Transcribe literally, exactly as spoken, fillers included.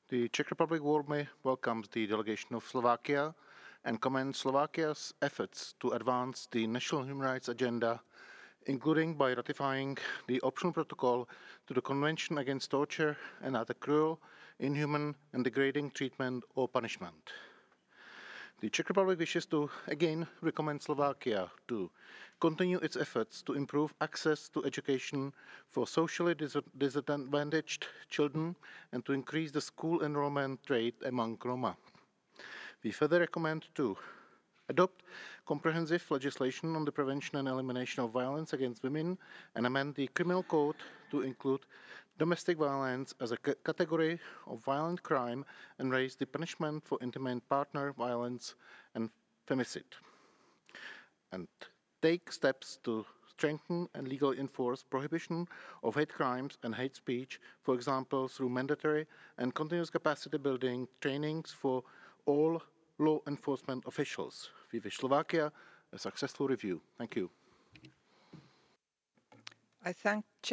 The Czech Republic warmly welcomes the delegation of Slovakia and commends Slovakia's efforts to advance the national human rights agenda, including by ratifying the optional protocol to the Convention Against Torture and other cruel, inhuman and degrading treatment or punishment. The Czech Republic wishes to again recommend Slovakia to continue its efforts to improve access to education for socially disadvantaged children and to increase the school enrollment rate among Roma. We further recommend to adopt comprehensive legislation on the prevention and elimination of violence against women and amend the criminal code to include domestic violence as a c- category of violent crime and raise the punishment for intimate partner violence and femicide. And take steps to strengthen and legally enforce prohibition of hate crimes and hate speech, for example, through mandatory and continuous capacity building trainings for all law enforcement officials. We wish Slovakia a successful review. Thank you. I thank